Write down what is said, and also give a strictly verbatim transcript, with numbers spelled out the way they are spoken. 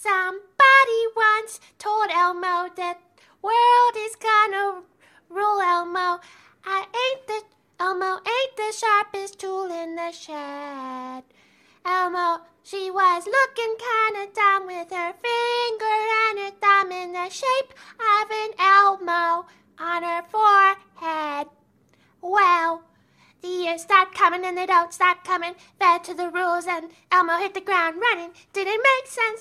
Somebody once told Elmo that world is gonna rule Elmo. I ain't the Elmo ain't the sharpest tool in the shed. Elmo, she was looking kinda dumb with her finger and her thumb in the shape of an Elmo on her forehead. Well, the years start coming and they don't stop coming. Fed to the rules and Elmo hit the ground running. Didn't make sense